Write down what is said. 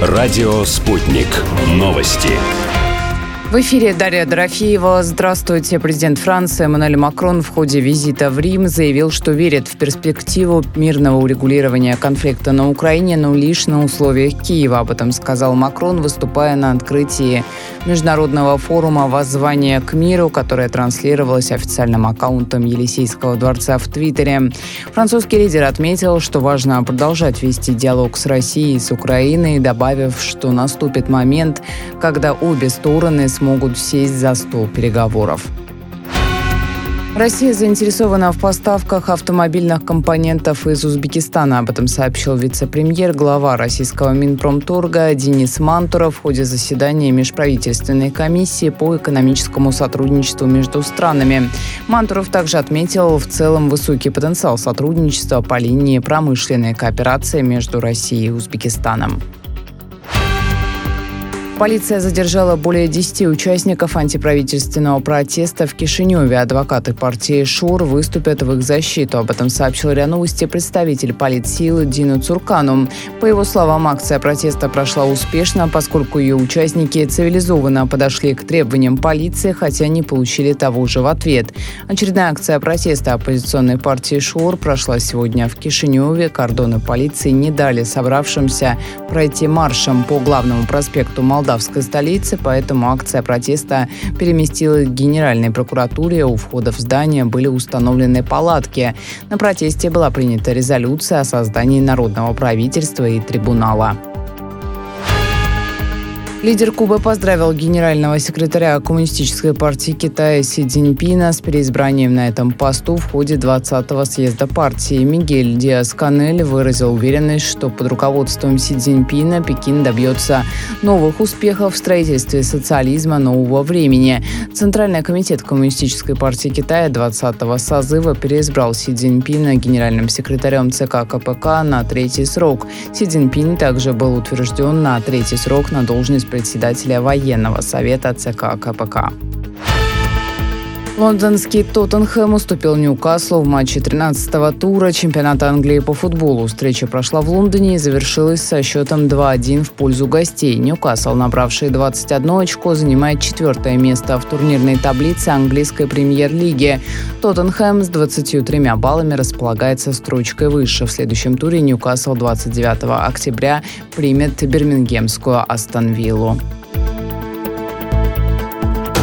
Радио «Спутник». Новости. В эфире Дарья Дорофеева. Здравствуйте. Президент Франции Эммануэль Макрон в ходе визита в Рим заявил, что верит в перспективу мирного урегулирования конфликта на Украине, но лишь на условиях Киева. Об этом сказал Макрон, выступая на открытии международного форума «Воззвание к миру», которое транслировалось официальным аккаунтом Елисейского дворца в Твиттере. Французский лидер отметил, что важно продолжать вести диалог с Россией и с Украиной, добавив, что наступит момент, когда обе стороны смогут сесть за стол переговоров. Россия заинтересована в поставках автомобильных компонентов из Узбекистана. Об этом сообщил вице-премьер, глава российского Минпромторга Денис Мантуров в ходе заседания межправительственной комиссии по экономическому сотрудничеству между странами. Мантуров также отметил в целом высокий потенциал сотрудничества по линии промышленной кооперации между Россией и Узбекистаном. Полиция задержала более 10 участников антиправительственного протеста в Кишиневе. Адвокаты партии ШУР выступят в их защиту. Об этом сообщил РИА Новости представитель политсилы Дину Цуркану. По его словам, акция протеста прошла успешно, поскольку ее участники цивилизованно подошли к требованиям полиции, хотя не получили того же в ответ. Очередная акция протеста оппозиционной партии ШУР прошла сегодня в Кишиневе. Кордоны полиции не дали собравшимся пройти маршем по главному проспекту Молдавской столицы, поэтому акция протеста переместилась к Генеральной прокуратуре. У входа в здание были установлены палатки. На протесте была принята резолюция о создании народного правительства и трибунала. Лидер Кубы поздравил генерального секретаря Коммунистической партии Китая Си Цзиньпина с переизбранием на этом посту в ходе 20-го съезда партии. Мигель Диас-Канель выразил уверенность, что под руководством Си Цзиньпина Пекин добьется новых успехов в строительстве социализма нового времени. Центральный комитет Коммунистической партии Китая 20-го созыва переизбрал Си Цзиньпина генеральным секретарем ЦК КПК на 3-й срок. Си Цзиньпин также был утвержден на 3-й срок на должность председателя военного совета ЦК КПК. Лондонский Тоттенхэм уступил Ньюкаслу в матче 13-го тура чемпионата Англии по футболу. Встреча прошла в Лондоне и завершилась со счетом 2-1 в пользу гостей. Ньюкасл, набравший 21 очко, занимает 4-е место в турнирной таблице английской премьер-лиги. Тоттенхэм с 23 баллами располагается строчкой выше. В следующем туре Ньюкасл 29 октября примет бирмингемскую Астон Виллу.